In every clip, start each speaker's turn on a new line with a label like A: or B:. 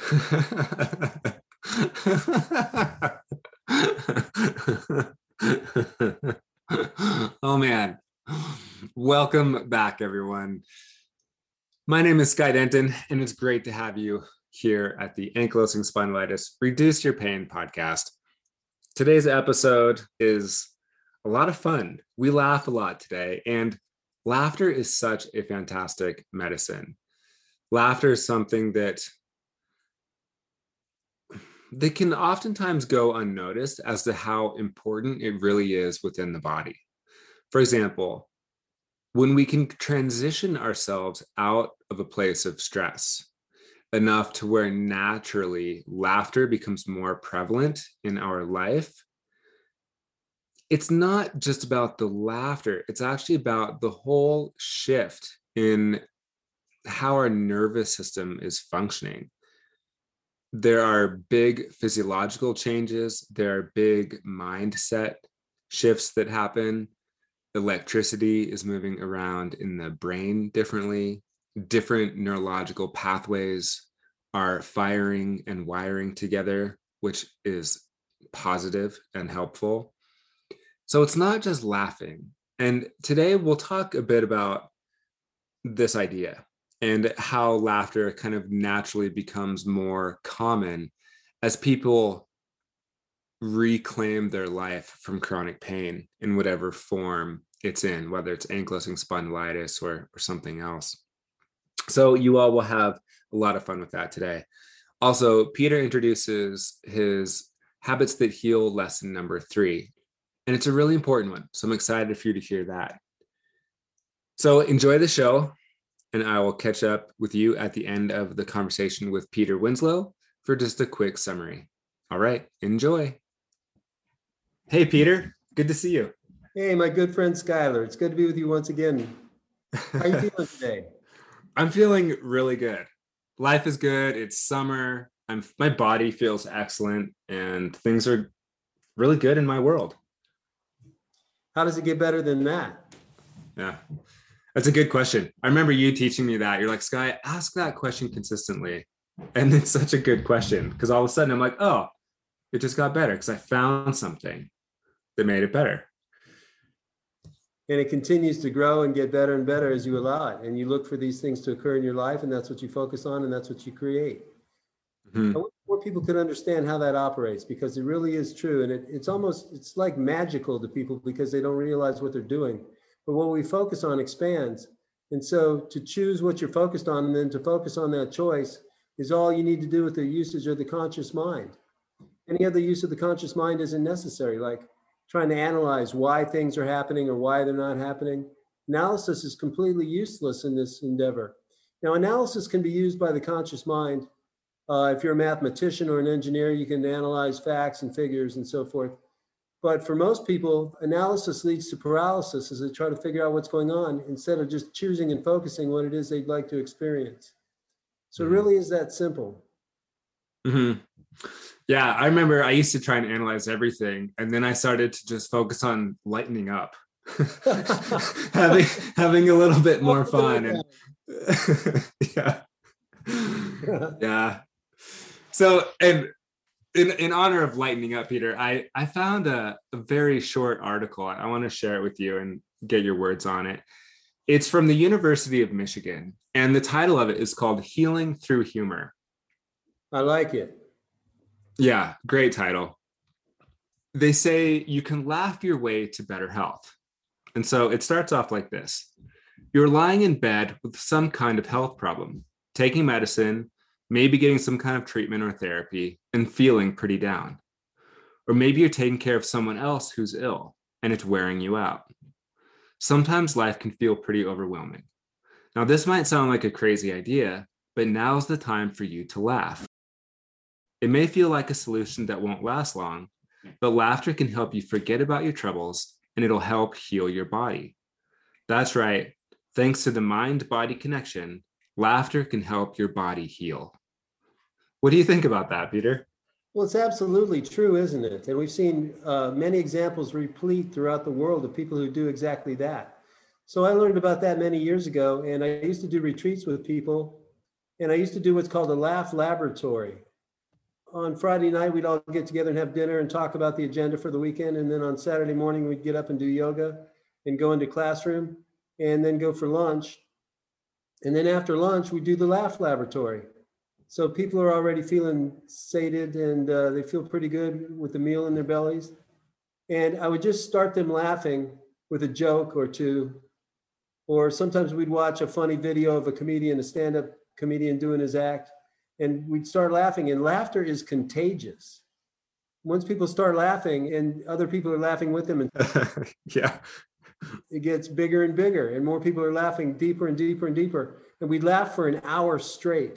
A: Oh man. Welcome back, everyone. My name is Sky Denton, and it's great to have you here at the Ankylosing Spondylitis Reduce Your Pain podcast. Today's episode is a lot of fun. We laugh a lot today, and laughter is such a fantastic medicine. Laughter is something that can oftentimes go unnoticed as to how important it really is within the body. For example, when we can transition ourselves out of a place of stress enough to where naturally laughter becomes more prevalent in our life, it's not just about the laughter, it's actually about the whole shift in how our nervous system is functioning. There are big physiological changes, there are big mindset shifts that happen. Electricity is moving around in the brain differently. Different neurological pathways are firing and wiring together, which is positive and helpful. So it's not just laughing. And today we'll talk a bit about this idea and how laughter kind of naturally becomes more common as people reclaim their life from chronic pain in whatever form it's in, whether it's ankylosing spondylitis or something else. So you all will have a lot of fun with that today. Also, Peter introduces his Habits That Heal lesson number 3, and it's a really important one. So I'm excited for you to hear that. So enjoy the show, and I will catch up with you at the end of the conversation with Peter Winslow for just a quick summary. All right, enjoy. Hey, Peter, good to see you.
B: Hey, my good friend Skylar. It's good to be with you once again. How are you feeling today?
A: I'm feeling really good. Life is good. It's summer. My body feels excellent, and things are really good in my world.
B: How does it get better than that?
A: Yeah, that's a good question. I remember you teaching me that. You're like, Sky, ask that question consistently. And it's such a good question because all of a sudden I'm like, oh, it just got better because I found something that made it better.
B: And it continues to grow and get better and better as you allow it. And you look for these things to occur in your life, and that's what you focus on, and that's what you create. Mm-hmm. I wish more people could understand how that operates, because it really is true. And it's like magical to people because they don't realize what they're doing. But what we focus on expands. And so to choose what you're focused on and then to focus on that choice is all you need to do with the usage of the conscious mind. Any other use of the conscious mind isn't necessary, like trying to analyze why things are happening or why they're not happening. Analysis is completely useless in this endeavor. Now, analysis can be used by the conscious mind. If you're a mathematician or an engineer, you can analyze facts and figures and so forth. But for most people, analysis leads to paralysis as they try to figure out what's going on instead of just choosing and focusing what it is they'd like to experience. So it really is that simple.
A: Mm-hmm. Yeah, I remember I used to try and analyze everything, and then I started to just focus on lightening up, having a little bit more fun, and yeah. So, and in honor of lightening up, Peter, I found a very short article. I want to share it with you and get your words on it. It's from the University of Michigan, and the title of it is called "Healing Through Humor."
B: I like it.
A: Yeah, great title. They say you can laugh your way to better health. And so it starts off like this. You're lying in bed with some kind of health problem, taking medicine, maybe getting some kind of treatment or therapy, and feeling pretty down. Or maybe you're taking care of someone else who's ill, and it's wearing you out. Sometimes life can feel pretty overwhelming. Now, this might sound like a crazy idea, but now's the time for you to laugh. It may feel like a solution that won't last long, but laughter can help you forget about your troubles, and it'll help heal your body. That's right. Thanks to the mind-body connection, laughter can help your body heal. What do you think about that, Peter?
B: Well, it's absolutely true, isn't it? And we've seen many examples replete throughout the world of people who do exactly that. So I learned about that many years ago, and I used to do retreats with people And I used to do what's called a laugh laboratory. On Friday night, we'd all get together and have dinner and talk about the agenda for the weekend. And then on Saturday morning, we'd get up and do yoga and go into classroom and then go for lunch. And then after lunch, we do the laugh laboratory. So people are already feeling sated and they feel pretty good with the meal in their bellies. And I would just start them laughing with a joke or two. Or sometimes we'd watch a funny video of a comedian, a stand-up comedian doing his act, and we'd start laughing. And laughter is contagious. Once people start laughing and other people are laughing with them, and
A: yeah,
B: it gets bigger and bigger, and more people are laughing deeper and deeper and deeper. And we'd laugh for an hour straight.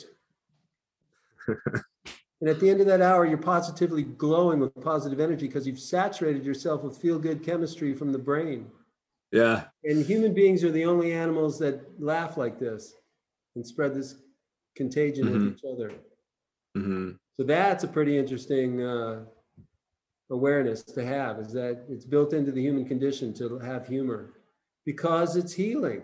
B: And at the end of that hour, you're positively glowing with positive energy because you've saturated yourself with feel-good chemistry from the brain.
A: Yeah.
B: And human beings are the only animals that laugh like this and spread this contagion with each other. So that's a pretty interesting awareness to have, is that it's built into the human condition to have humor because it's healing.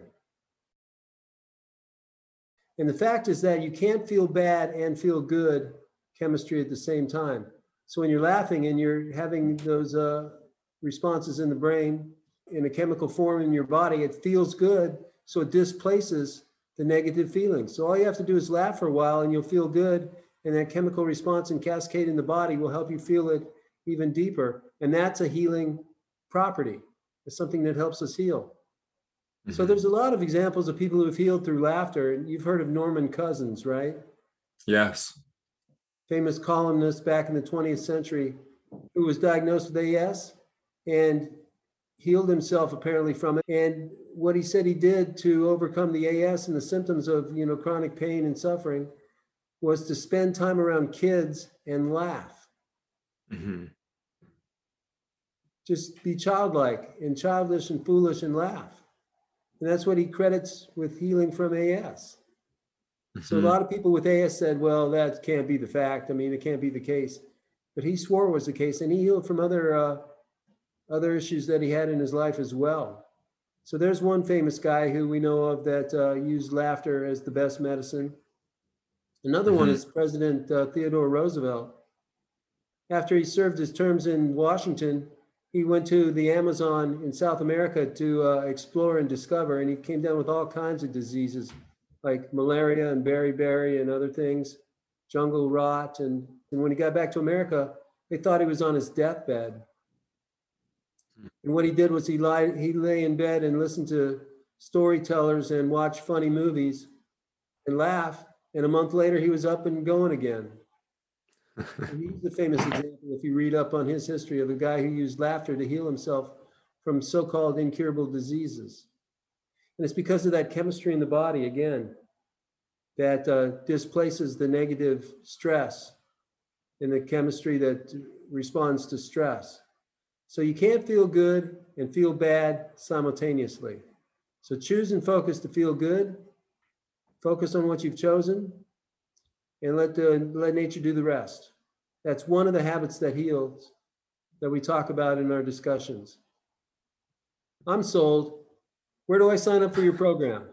B: And the fact is that you can't feel bad and feel good chemistry at the same time. So when you're laughing and you're having those responses in the brain in a chemical form in your body, it feels good. So it displaces the negative feelings. So all you have to do is laugh for a while and you'll feel good. And that chemical response and cascade in the body will help you feel it even deeper. And that's a healing property. It's something that helps us heal. So there's a lot of examples of people who have healed through laughter. And you've heard of Norman Cousins, right?
A: Yes.
B: Famous columnist back in the 20th century who was diagnosed with AS and healed himself apparently from it. And what he said he did to overcome the AS and the symptoms of, chronic pain and suffering was to spend time around kids and laugh. Just be childlike and childish and foolish and laugh. And that's what he credits with healing from AS. So a lot of people with AS said, well, that can't be the fact. I mean, it can't be the case. But he swore it was the case. And he healed from other issues that he had in his life as well. So there's one famous guy who we know of that used laughter as the best medicine. Another one is President Theodore Roosevelt. After he served his terms in Washington, he went to the Amazon in South America to explore and discover, and he came down with all kinds of diseases like malaria and beriberi and other things, jungle rot. And when he got back to America, they thought he was on his deathbed. And what he did was he lay in bed and listened to storytellers and watched funny movies and laugh. And a month later, he was up and going again. He's the famous example, if you read up on his history, of a guy who used laughter to heal himself from so-called incurable diseases. And it's because of that chemistry in the body, again, that displaces the negative stress in the chemistry that responds to stress. So you can't feel good and feel bad simultaneously. So choose and focus to feel good. Focus on what you've chosen and let nature do the rest. That's one of the habits that heals that we talk about in our discussions. I'm sold. Where do I sign up for your program?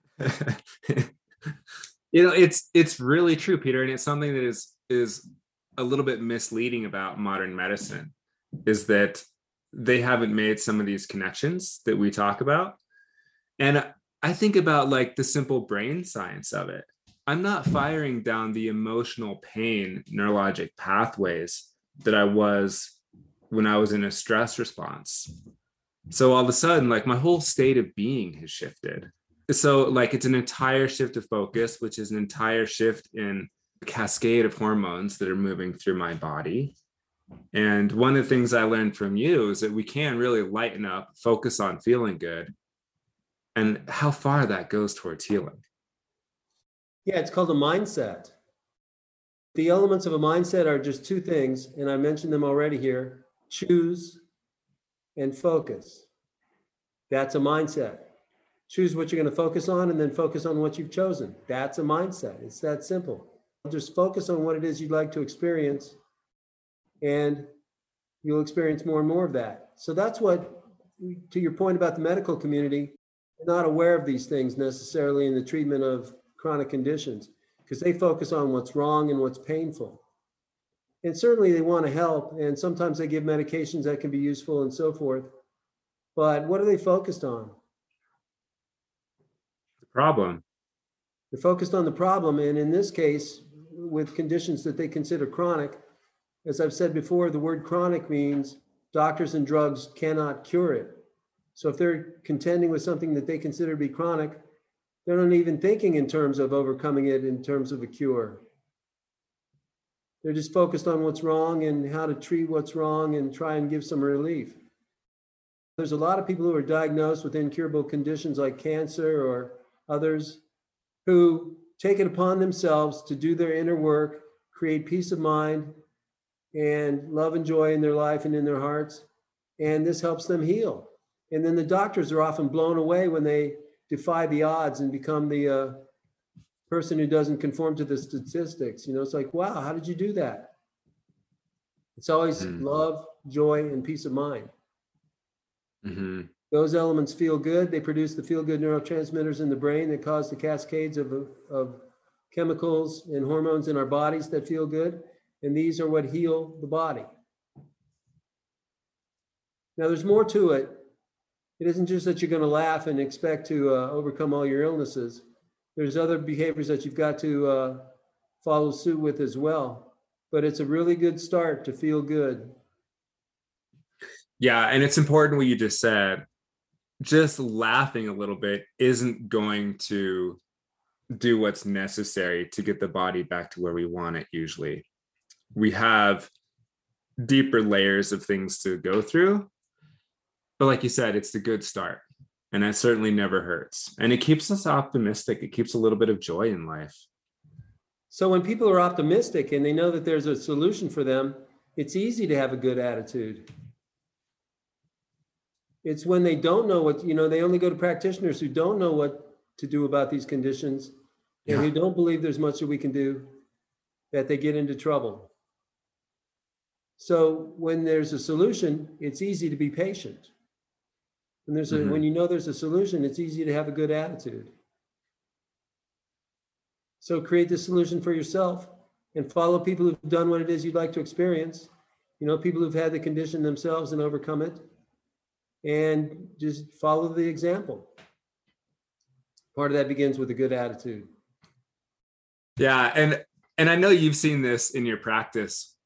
A: It's really true, Peter, and it's something that is a little bit misleading about modern medicine, is that they haven't made some of these connections that we talk about. And I think about like the simple brain science of it. I'm not firing down the emotional pain neurologic pathways that I was when I was in a stress response. So all of a sudden, like my whole state of being has shifted. So like it's an entire shift of focus, which is an entire shift in the cascade of hormones that are moving through my body. And one of the things I learned from you is that we can really lighten up, focus on feeling good, and how far that goes towards healing.
B: Yeah, it's called a mindset. The elements of a mindset are just two things, and I mentioned them already here: choose and focus. That's a mindset. Choose what you're going to focus on and then focus on what you've chosen. That's a mindset. It's that simple. Just focus on what it is you'd like to experience, and you'll experience more and more of that. So that's what, to your point about the medical community, they're not aware of these things necessarily in the treatment of chronic conditions. because they focus on what's wrong and what's painful. And certainly they want to help, and sometimes they give medications that can be useful and so forth. But what are they focused on?
A: The problem.
B: They're focused on the problem. And in this case, with conditions that they consider chronic, as I've said before, the word chronic means doctors and drugs cannot cure it. So if they're contending with something that they consider to be chronic, they're not even thinking in terms of overcoming it in terms of a cure. They're just focused on what's wrong and how to treat what's wrong and try and give some relief. There's a lot of people who are diagnosed with incurable conditions like cancer or others who take it upon themselves to do their inner work, create peace of mind and love and joy in their life and in their hearts. And this helps them heal. And then the doctors are often blown away when they defy the odds and become the person who doesn't conform to the statistics. You know, it's like, wow, how did you do that? It's always love, joy, and peace of mind.
A: Mm-hmm.
B: Those elements feel good. They produce the feel-good neurotransmitters in the brain that cause the cascades of chemicals and hormones in our bodies that feel good. And these are what heal the body. Now, there's more to it. It isn't just that you're going to laugh and expect to overcome all your illnesses. There's other behaviors that you've got to follow suit with as well. But it's a really good start to feel good.
A: Yeah, and it's important what you just said. Just laughing a little bit isn't going to do what's necessary to get the body back to where we want it usually. We have deeper layers of things to go through. But like you said, it's the good start. And that certainly never hurts. And it keeps us optimistic. It keeps a little bit of joy in life.
B: So when people are optimistic and they know that there's a solution for them, it's easy to have a good attitude. It's when they don't know what, they only go to practitioners who don't know what to do about these conditions and who don't believe there's much that we can do, that they get into trouble. So when there's a solution, it's easy to be patient. And when you know there's a solution, it's easy to have a good attitude. So create the solution for yourself and follow people who've done what it is you'd like to experience. People who've had the condition themselves and overcome it. And just follow the example. Part of that begins with a good attitude.
A: Yeah, and I know you've seen this in your practice.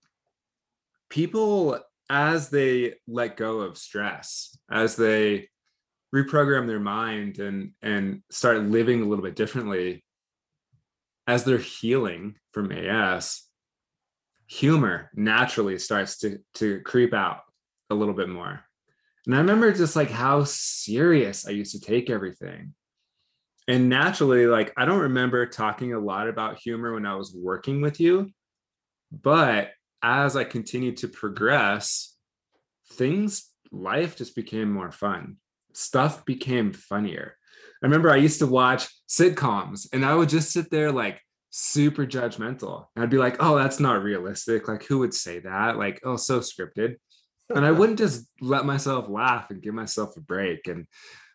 A: People, as they let go of stress, as they reprogram their mind and start living a little bit differently, as they're healing from AS, humor naturally starts to creep out a little bit more. And I remember just like how serious I used to take everything. And naturally, like, I don't remember talking a lot about humor when I was working with you, but as I continued to progress, life just became more fun. Stuff became funnier. I remember I used to watch sitcoms and I would just sit there like super judgmental. And I'd be like, oh, that's not realistic. Like, who would say that? Like, oh, so scripted. And I wouldn't just let myself laugh and give myself a break. And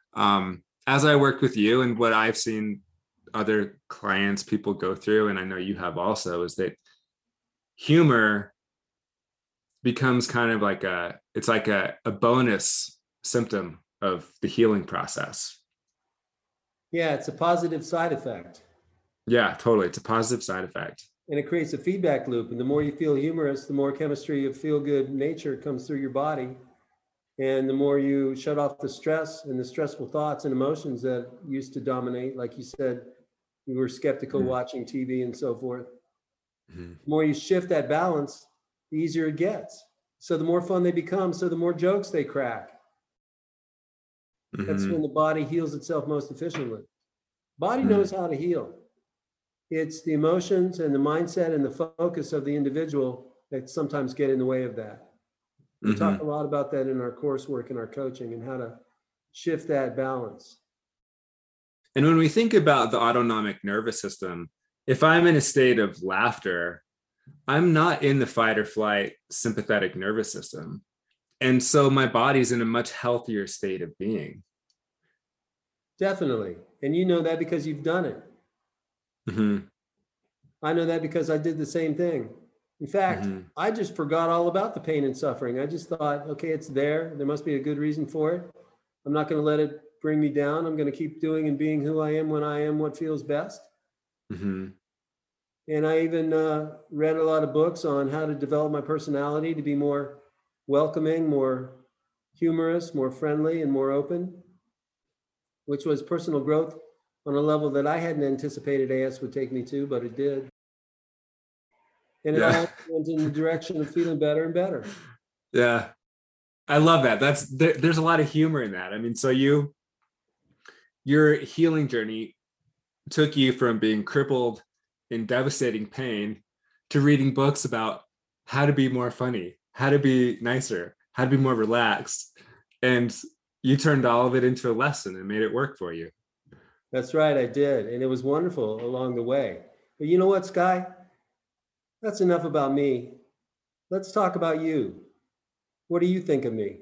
A: as I worked with you and what I've seen other clients, people go through, and I know you have also, is that humor becomes kind of like a bonus symptom of the healing process.
B: Yeah, it's a positive side effect.
A: Yeah, totally. It's a positive side effect.
B: And it creates a feedback loop. And the more you feel humorous, the more chemistry of feel-good nature comes through your body. And the more you shut off the stress and the stressful thoughts and emotions that used to dominate, like you said, you were skeptical watching TV and so forth. The more you shift that balance, the easier it gets. So the more fun they become, so the more jokes they crack. That's when the body heals itself most efficiently. Body knows how to heal. It's the emotions and the mindset and the focus of the individual that sometimes get in the way of that. We talk a lot about that in our coursework and our coaching and how to shift that balance.
A: And when we think about the autonomic nervous system, if I'm in a state of laughter, I'm not in the fight or flight sympathetic nervous system. And so my body's in a much healthier state of being.
B: Definitely. And you know that because you've done it. I know that because I did the same thing. In fact, I just forgot all about the pain and suffering. I just thought, okay, it's there. There must be a good reason for it. I'm not going to let it bring me down. I'm going to keep doing and being who I am when I am what feels best. And I even read a lot of books on how to develop my personality to be more welcoming, more humorous, more friendly, and more open, which was personal growth on a level that I hadn't anticipated AS would take me to, but it did. And it all went in the direction of feeling better and better.
A: Yeah. I love that. There's a lot of humor in that. I mean, so your healing journey took you from being crippled in devastating pain to reading books about how to be more funny, how to be nicer, how to be more relaxed. And you turned all of it into a lesson and made it work for you.
B: That's right, I did. And it was wonderful along the way. But you know what, Sky? That's enough about me. Let's talk about you. What do you think of me?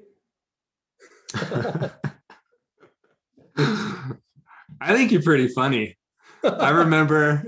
A: I think you're pretty funny. I remember,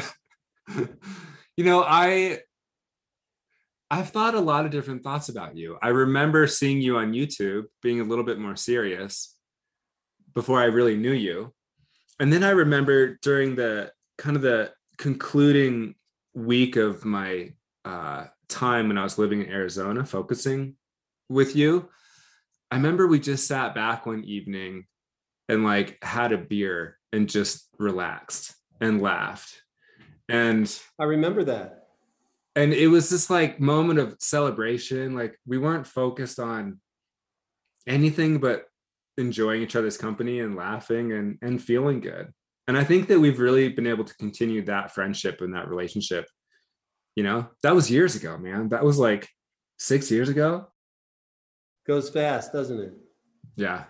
A: I've thought a lot of different thoughts about you. I remember seeing you on YouTube being a little bit more serious before I really knew you. And then I remember during the kind of the concluding week of my time when I was living in Arizona, focusing with you, I remember we just sat back one evening and like had a beer and just relaxed and laughed. And
B: I remember that.
A: And it was this like moment of celebration. Like we weren't focused on anything but enjoying each other's company and laughing and feeling good. And I think that we've really been able to continue that friendship and that relationship. That was years ago, man. That was like 6 years ago.
B: Goes fast, doesn't it?
A: Yeah.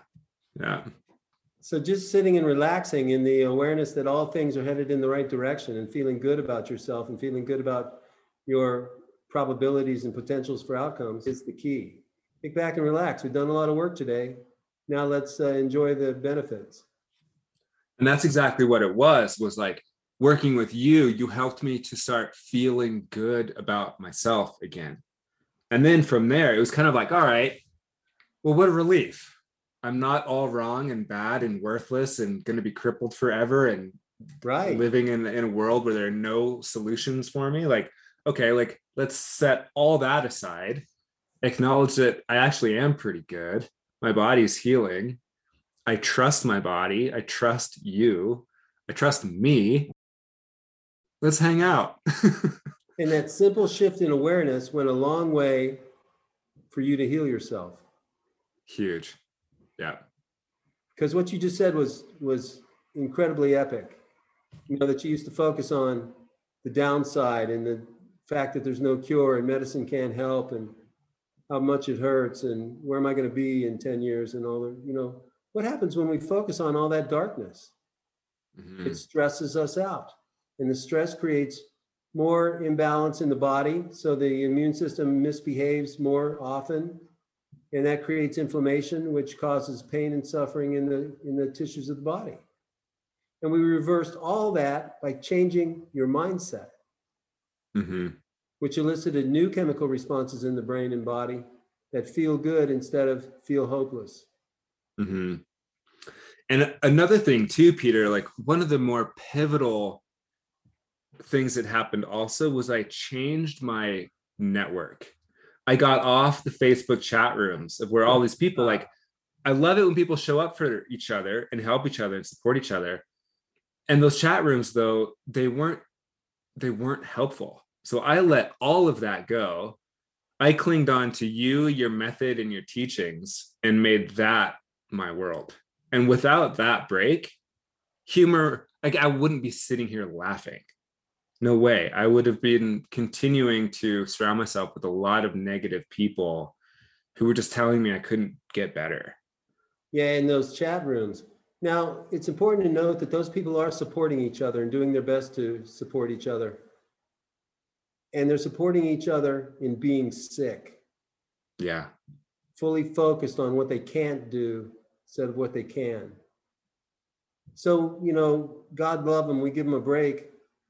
B: So just sitting and relaxing in the awareness that all things are headed in the right direction and feeling good about yourself and feeling good about your probabilities and potentials for outcomes is the key. Kick back and relax. We've done a lot of work today. Now let's enjoy the benefits.
A: And that's exactly what it was like working with you. You helped me to start feeling good about myself again. And then from there, it was kind of like, all right, well, what a relief. I'm not all wrong and bad and worthless and going to be crippled forever and living in a world where there are no solutions for me. Like, okay, like let's set all that aside, acknowledge that I actually am pretty good. My body's healing. I trust my body. I trust you. I trust me. Let's hang out.
B: And that simple shift in awareness went a long way for you to heal yourself.
A: Huge. Yeah.
B: Because what you just said was incredibly epic. That you used to focus on the downside and the fact that there's no cure and medicine can't help and how much it hurts and where am I going to be in 10 years and all the, what happens when we focus on all that darkness? It stresses us out, and the stress creates more imbalance in the body. So the immune system misbehaves more often, and that creates inflammation, which causes pain and suffering in the tissues of the body. And we reversed all that by changing your mindset, which elicited new chemical responses in the brain and body that feel good instead of feel hopeless.
A: And another thing too, Peter, like one of the more pivotal things that happened also was I changed my network. I got off the Facebook chat rooms of where all these people, like, I love it when people show up for each other and help each other and support each other. And those chat rooms, though, they weren't helpful. So I let all of that go. I clinged on to you, your method, and your teachings and made that my world. And without that break, humor, like I wouldn't be sitting here laughing. No way. I would have been continuing to surround myself with a lot of negative people who were just telling me I couldn't get better.
B: Yeah, in those chat rooms. Now, it's important to note that those people are supporting each other and doing their best to support each other. And they're supporting each other in being sick.
A: Yeah.
B: Fully focused on what they can't do instead of what they can. So, God love them. We give them a break.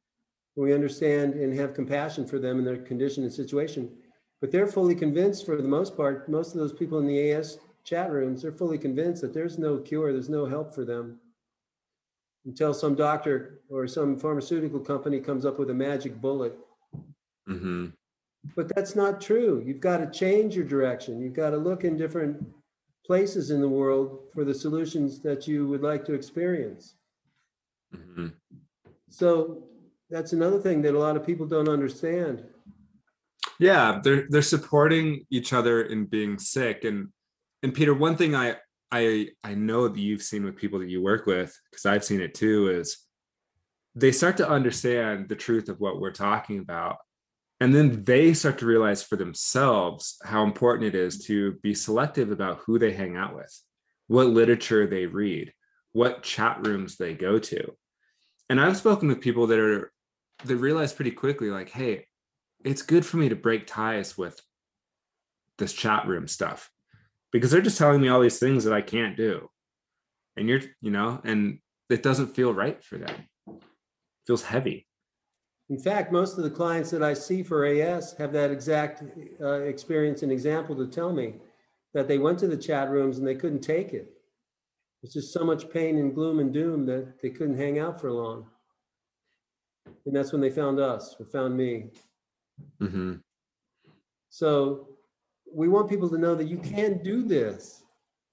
B: We understand and have compassion for them and their condition and situation. But they're fully convinced, for the most part, most of those people in the AS chat rooms, they're fully convinced that there's no cure, there's no help for them, until some doctor or some pharmaceutical company comes up with a magic bullet.
A: Mm-hmm.
B: But that's not true. You've got to change your direction. You've got to look in different places in the world for the solutions that you would like to experience.
A: Mm-hmm.
B: So that's another thing that a lot of people don't understand.
A: Yeah, they're supporting each other in being sick. And Peter, one thing I know that you've seen with people that you work with, because I've seen it too, is they start to understand the truth of what we're talking about. And then they start to realize for themselves how important it is to be selective about who they hang out with, what literature they read, what chat rooms they go to. And I've spoken with people that realize pretty quickly, like, hey, it's good for me to break ties with this chat room stuff, because they're just telling me all these things that I can't do. And and it doesn't feel right for them. It feels heavy.
B: In fact, most of the clients that I see for AS have that exact experience and example to tell me, that they went to the chat rooms and they couldn't take it. It's just so much pain and gloom and doom that they couldn't hang out for long. And that's when they found us, or found me.
A: Mm-hmm.
B: So we want people to know that you can do this.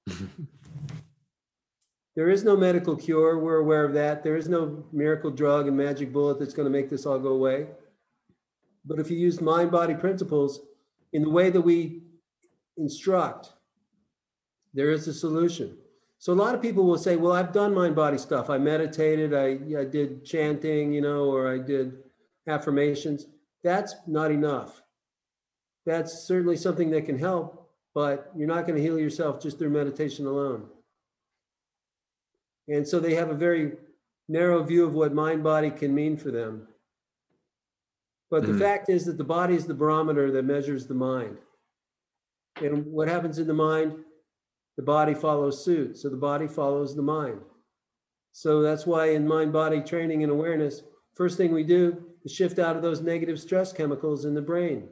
B: There is no medical cure. We're aware of that. There is no miracle drug and magic bullet that's going to make this all go away. But if you use mind-body principles in the way that we instruct, there is a solution. So a lot of people will say, well, I've done mind-body stuff. I meditated, I did chanting, or I did affirmations. That's not enough. That's certainly something that can help, but you're not going to heal yourself just through meditation alone. And so they have a very narrow view of what mind-body can mean for them. But the fact is that the body is the barometer that measures the mind. And what happens in the mind, the body follows suit. So the body follows the mind. So that's why in mind-body training and awareness, first thing we do is shift out of those negative stress chemicals in the brain.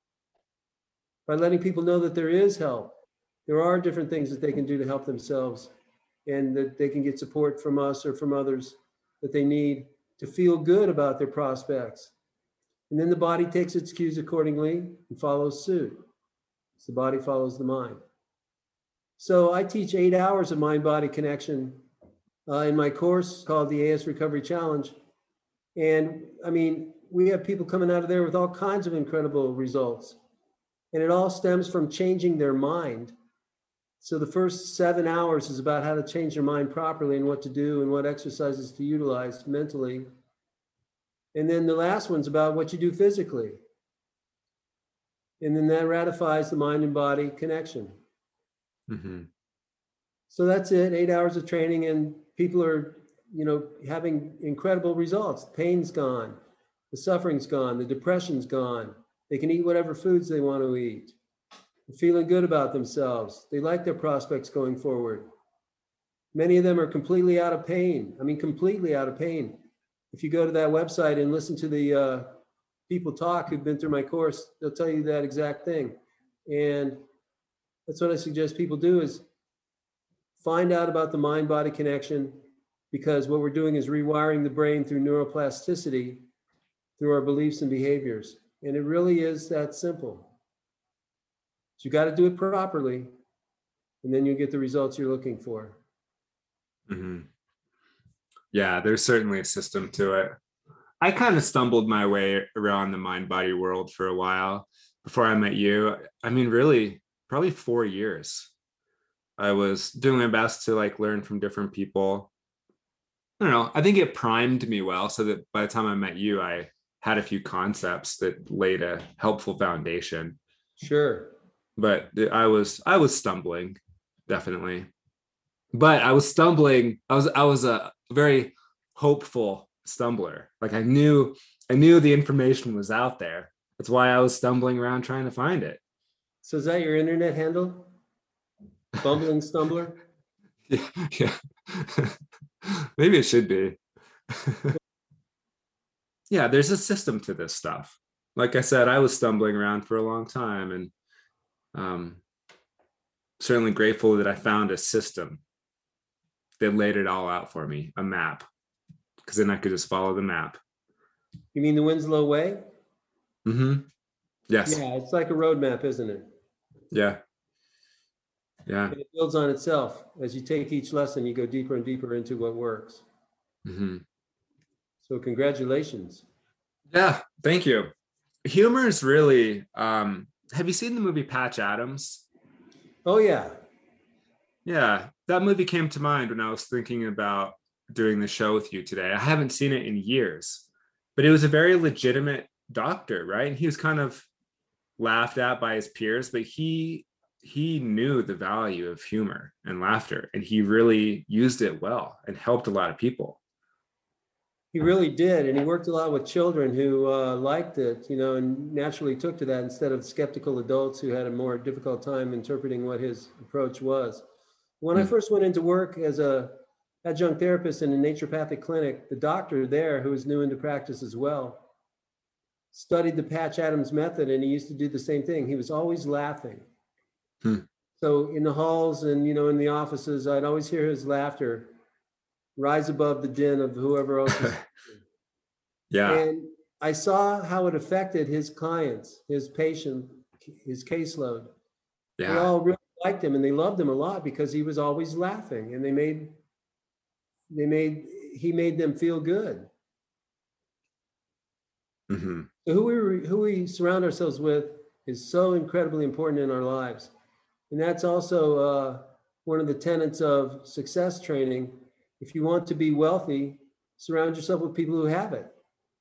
B: By letting people know that there is help. There are different things that they can do to help themselves, and that they can get support from us or from others that they need to feel good about their prospects. And then the body takes its cues accordingly and follows suit. So the body follows the mind. So I teach 8 hours of mind-body connection in my course called the AS Recovery Challenge. And I mean, we have people coming out of there with all kinds of incredible results. And it all stems from changing their mind. So the first 7 hours is about how to change your mind properly and what to do and what exercises to utilize mentally. And then the last one's about what you do physically. And then that ratifies the mind and body connection.
A: Mm-hmm.
B: So that's it, 8 hours of training, and people are, having incredible results. The pain's gone, the suffering's gone, the depression's gone. They can eat whatever foods they want to eat. They're feeling good about themselves. They like their prospects going forward. Many of them are completely out of pain. I mean, completely out of pain. If you go to that website and listen to the people talk who've been through my course, they'll tell you that exact thing. And that's what I suggest people do, is find out about the mind-body connection, because what we're doing is rewiring the brain through neuroplasticity, through our beliefs and behaviors. And it really is that simple. So you got to do it properly, and then you get the results you're looking for.
A: Mm-hmm. Yeah, there's certainly a system to it. I kind of stumbled my way around the mind-body world for a while before I met you. I mean, really, probably 4 years. I was doing my best to learn from different people. I don't know. I think it primed me well, so that by the time I met you, I had a few concepts that laid a helpful foundation.
B: Sure.
A: But I was stumbling, definitely. But I was stumbling. I was a very hopeful stumbler. I knew the information was out there. That's why I was stumbling around trying to find it.
B: So is that your internet handle? Bumbling Stumbler?
A: Yeah. Maybe it should be. yeah, there's a system to this stuff. Like I said, I was stumbling around for a long time, and um, certainly grateful that I found a system that laid it all out for me, a map, because then I could just follow the map.
B: You mean the Winslow Way?
A: Mm-hmm. Yes.
B: Yeah, it's like a roadmap, isn't it?
A: Yeah. Yeah.
B: And it builds on itself. As you take each lesson, you go deeper and deeper into what works.
A: Mm-hmm.
B: So congratulations.
A: Yeah. Thank you. Humor is really, have you seen the movie Patch Adams?
B: Oh, yeah.
A: Yeah. That movie came to mind when I was thinking about doing the show with you today. I haven't seen it in years, but it was a very legitimate doctor, right? And he was kind of laughed at by his peers, but he knew the value of humor and laughter, and he really used it well and helped a lot of people.
B: He really did. And he worked a lot with children who liked it, and naturally took to that instead of skeptical adults who had a more difficult time interpreting what his approach was. When I first went into work as a adjunct therapist in a naturopathic clinic, the doctor there, who was new into practice as well, studied the Patch Adams method, and he used to do the same thing. He was always laughing. So in the halls and, in the offices, I'd always hear his laughter rise above the din of whoever else was.
A: Yeah.
B: And I saw how it affected his clients, his patient, his caseload. They all really liked him and they loved him a lot because he was always laughing, and he made them feel good.
A: Mm-hmm.
B: So who we surround ourselves with is so incredibly important in our lives. And that's also one of the tenets of success training. If you want to be wealthy, surround yourself with people who have it.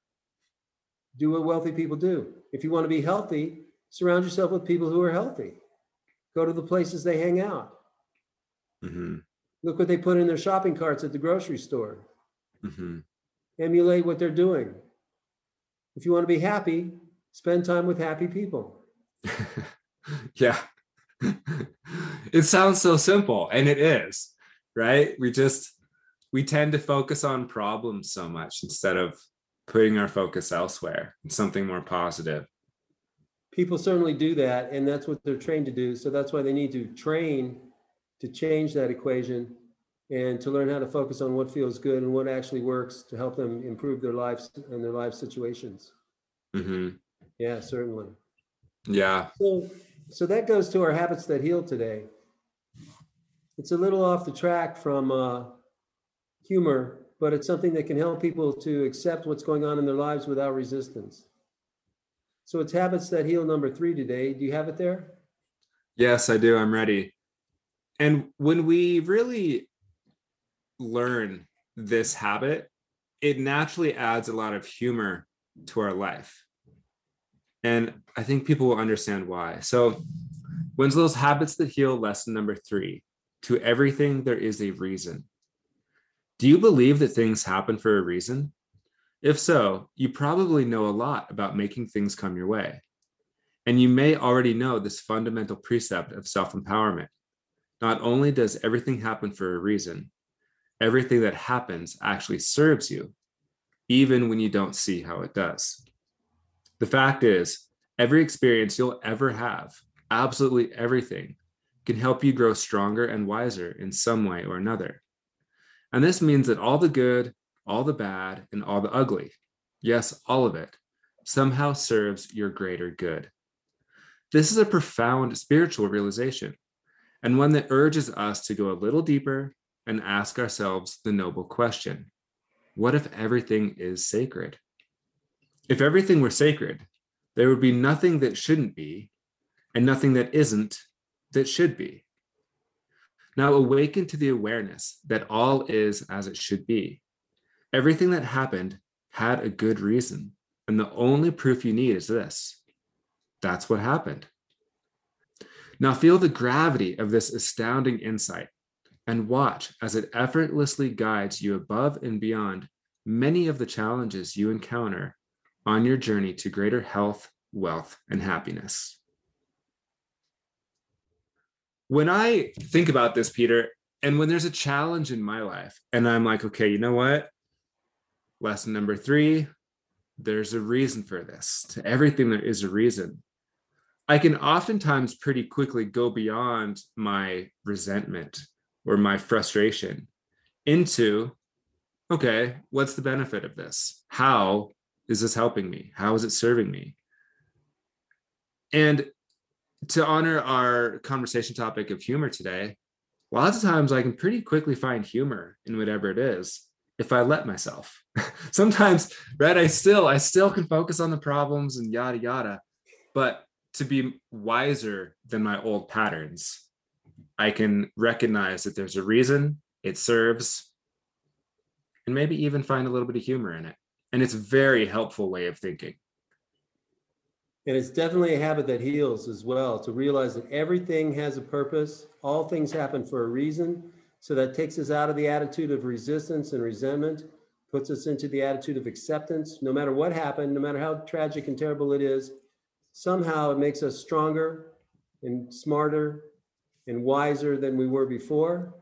B: Do what wealthy people do. If you want to be healthy, surround yourself with people who are healthy. Go to the places they hang out.
A: Mm-hmm.
B: Look what they put in their shopping carts at the grocery store.
A: Mm-hmm.
B: Emulate what they're doing. If you want to be happy, spend time with happy people.
A: Yeah. It sounds so simple, and it is, right? We tend to focus on problems so much instead of putting our focus elsewhere, something more positive.
B: People certainly do that, and that's what they're trained to do. So that's why they need to train to change that equation and to learn how to focus on what feels good and what actually works to help them improve their lives and their life situations.
A: Mm-hmm.
B: Yeah, certainly.
A: Yeah.
B: So that goes to our habits that heal today. It's a little off the track from humor, but it's something that can help people to accept what's going on in their lives without resistance. So it's habits that heal number 3 today. Do you have it there?
A: Yes, I do. I'm ready. And when we really learn this habit, it naturally adds a lot of humor to our life. And I think people will understand why. So Winslow's habits that heal lesson number 3: to everything there is a reason. Do you believe that things happen for a reason? If so, you probably know a lot about making things come your way. And you may already know this fundamental precept of self-empowerment. Not only does everything happen for a reason, everything that happens actually serves you, even when you don't see how it does. The fact is, every experience you'll ever have, absolutely everything, can help you grow stronger and wiser in some way or another. And this means that all the good, all the bad, and all the ugly, yes, all of it, somehow serves your greater good. This is a profound spiritual realization, and one that urges us to go a little deeper and ask ourselves the noble question: what if everything is sacred? If everything were sacred, there would be nothing that shouldn't be, and nothing that isn't that should be. Now awaken to the awareness that all is as it should be. Everything that happened had a good reason, and the only proof you need is this: that's what happened. Now feel the gravity of this astounding insight and watch as it effortlessly guides you above and beyond many of the challenges you encounter on your journey to greater health, wealth, and happiness. When I think about this, Peter, and when there's a challenge in my life and I'm like, okay, you know what? Lesson number 3, there's a reason for this. To everything, there is a reason. I can oftentimes pretty quickly go beyond my resentment or my frustration into, okay, what's the benefit of this? How is this helping me? How is it serving me? And to honor our conversation topic of humor today, lots of times I can pretty quickly find humor in whatever it is if I let myself. Sometimes, right, I still can focus on the problems and yada yada, but to be wiser than my old patterns, I can recognize that there's a reason, it serves, and maybe even find a little bit of humor in it. And it's a very helpful way of thinking.
B: And it's definitely a habit that heals as well, to realize that everything has a purpose. All things happen for a reason. So that takes us out of the attitude of resistance and resentment, puts us into the attitude of acceptance. No matter what happened, no matter how tragic and terrible it is, somehow it makes us stronger and smarter and wiser than we were before.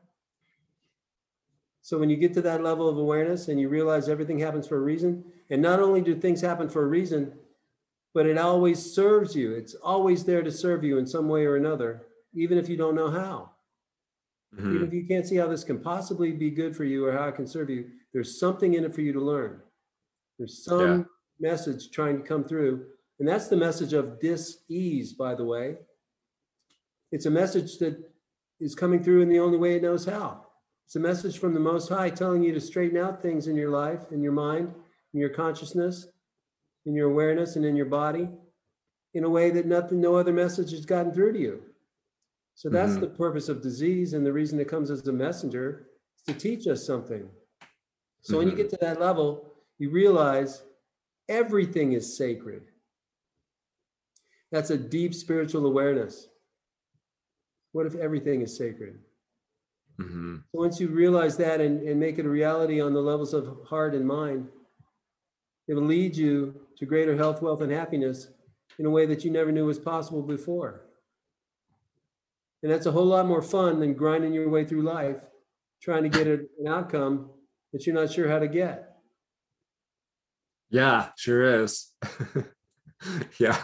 B: So when you get to that level of awareness and you realize everything happens for a reason, and not only do things happen for a reason, but it always serves you. It's always there to serve you in some way or another, even if you don't know how. Mm-hmm. Even if you can't see how this can possibly be good for you or how it can serve you, there's something in it for you to learn. There's some message trying to come through. And that's the message of dis-ease, by the way. It's a message that is coming through in the only way it knows how. It's a message from the Most High telling you to straighten out things in your life, in your mind, in your consciousness, in your awareness, and in your body in a way that no other message has gotten through to you. So that's the purpose of disease, and the reason it comes as a messenger is to teach us something. So when you get to that level, you realize everything is sacred. That's a deep spiritual awareness. What if everything is sacred? So once you realize that and make it a reality on the levels of heart and mind, it'll lead you to greater health, wealth, and happiness in a way that you never knew was possible before. And that's a whole lot more fun than grinding your way through life, trying to get an outcome that you're not sure how to get.
A: Yeah, sure is. Yeah.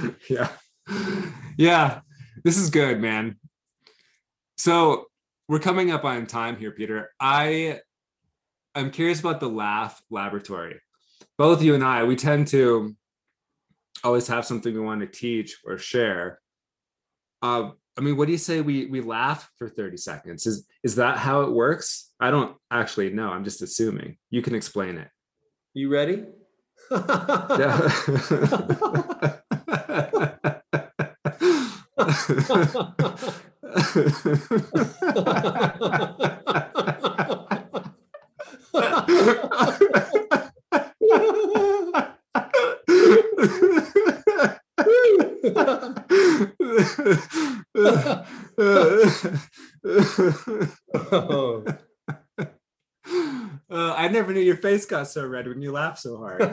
A: This is good, man. So we're coming up on time here, Peter. I'm curious about the Laugh Laboratory. Both you and I, we tend to always have something we want to teach or share. I mean, what do you say we laugh for 30 seconds? Is that how it works? I don't actually know. I'm just assuming. You can explain it.
B: You ready?
A: I never knew your face got so red when you laughed so hard.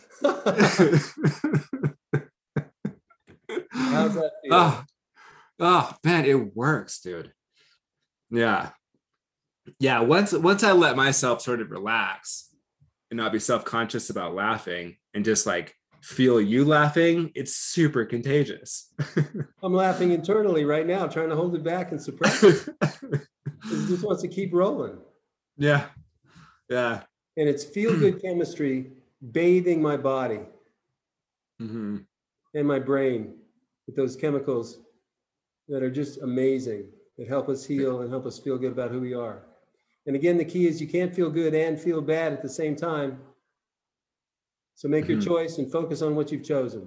B: How's that feel?
A: Oh man, it works, dude. Yeah. Once I let myself sort of relax and not be self-conscious about laughing and just like feel you laughing, it's super contagious.
B: I'm laughing internally right now, trying to hold it back and suppress it. It just wants to keep rolling.
A: Yeah.
B: And it's feel-good chemistry bathing my body and my brain with those chemicals that are just amazing, that help us heal and help us feel good about who we are. And again, the key is you can't feel good and feel bad at the same time. So make your choice and focus on what you've chosen.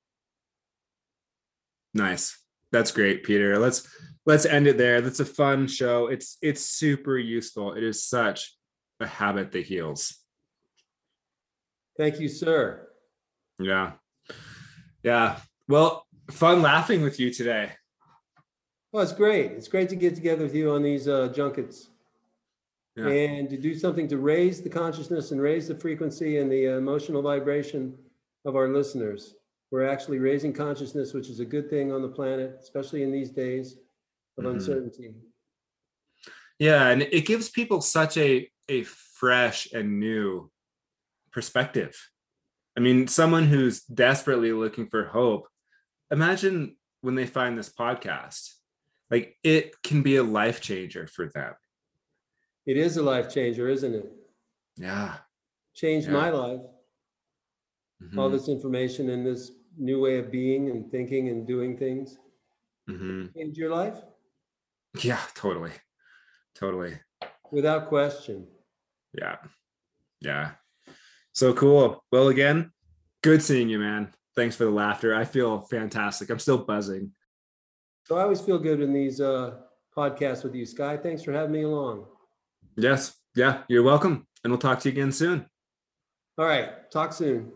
A: Nice. That's great, Peter. Let's end it there. That's a fun show. It's super useful. It is such a habit that heals.
B: Thank you, sir.
A: Yeah. Well, fun laughing with you today.
B: Well, it's great. It's great to get together with you on these junkets. Yeah. And to do something to raise the consciousness and raise the frequency and the emotional vibration of our listeners. We're actually raising consciousness, which is a good thing on the planet, especially in these days of uncertainty.
A: Yeah, and it gives people such a fresh and new perspective. I mean, someone who's desperately looking for hope, imagine when they find this podcast, like it can be a life changer for them.
B: It is a life changer, isn't it?
A: Yeah.
B: Changed
A: Yeah.
B: my life. All this information and this new way of being and thinking and doing things. Changed your life?
A: Yeah, totally. Totally.
B: Without question.
A: Yeah. Yeah. So cool. Well, again, good seeing you, man. Thanks for the laughter. I feel fantastic. I'm still buzzing.
B: So I always feel good in these podcasts with you, Sky. Thanks for having me along.
A: Yes. Yeah, you're welcome. And we'll talk to you again soon.
B: All right. Talk soon.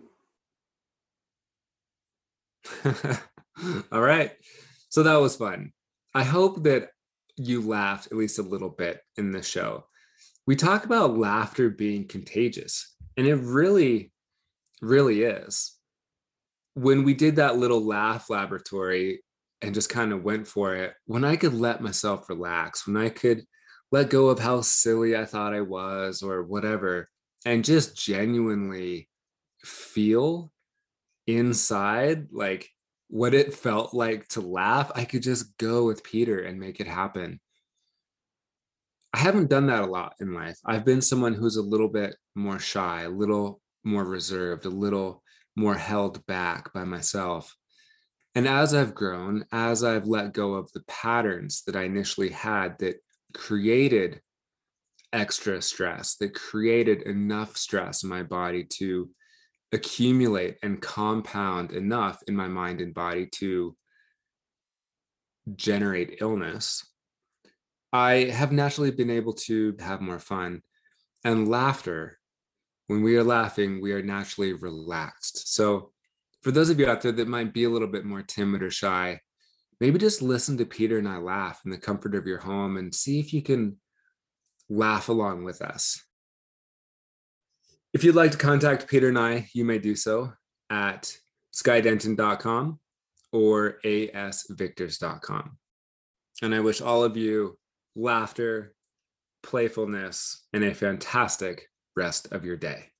A: All right. So that was fun. I hope that you laughed at least a little bit in this show. We talk about laughter being contagious, and it really, really is. When we did that little laugh laboratory and just kind of went for it, when I could let myself relax, when I could let go of how silly I thought I was or whatever, and just genuinely feel inside like what it felt like to laugh, I could just go with Peter and make it happen. I haven't done that a lot in life. I've been someone who's a little bit more shy, a little more reserved, a little more held back by myself. And as I've grown, as I've let go of the patterns that I initially had that created extra stress, that created enough stress in my body to accumulate and compound enough in my mind and body to generate illness, I have naturally been able to have more fun. And laughter, when we are laughing, we are naturally relaxed. So, for those of you out there that might be a little bit more timid or shy, maybe just listen to Peter and I laugh in the comfort of your home and see if you can laugh along with us. If you'd like to contact Peter and I, you may do so at skydenton.com or asvictors.com. And I wish all of you laughter, playfulness, and a fantastic rest of your day.